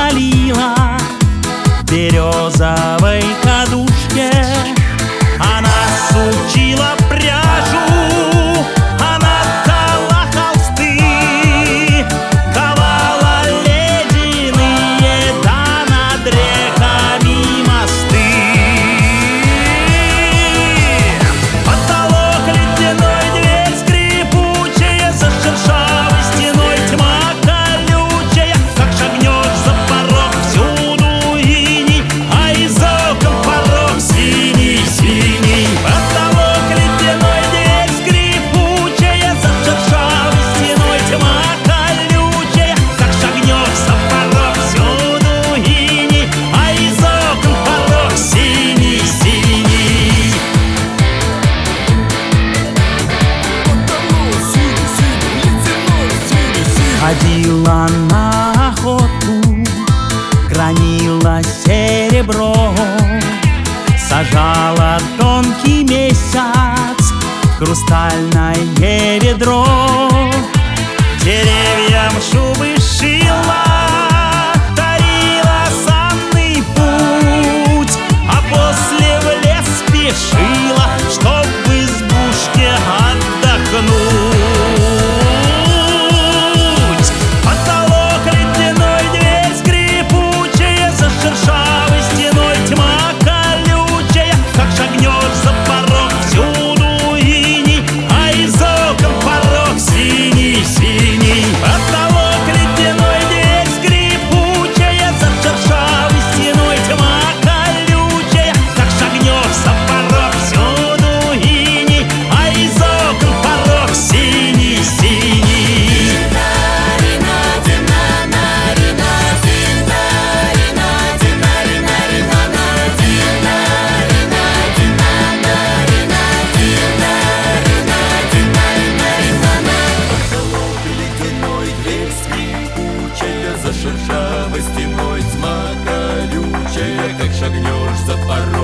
свалила в березовой кадушке. Она сучила пряжу, она ткала холсты, ковала ледяные, да над реками мосты. Потолок ледяной, дверь скрипучая, за шершавой стеной тьма колючая. Как шагнешь за порог, всюду иней, а из окон порог синий-синий. Потолок ледяной, дверь скрипучая, за шершавой стеной тьма колючая. Как шагнешь за порог, всюду иней, а из окон порог синий-синий. Ходила на охоту, громила серебро, сажала тонкий месяц в хрустальное ведро. Деревьям шубы шила, тарила санный путь, а после в лес спешила, чтоб в избушке отдохнуть. Потолок ледяной, дверь скрипучая, за шершавой стеной тьма колючая. Как шагнешь за порог, всюду иней, а из окон порог синий-синий. Потолок ледяной, дверь скрипучая, за шершавой стеной тьма колючая. Как шагнешь за порог, всюду иней, а из окон порог синий-синий. За шершавой стеной тьма колючая. Как шагнешь за порог,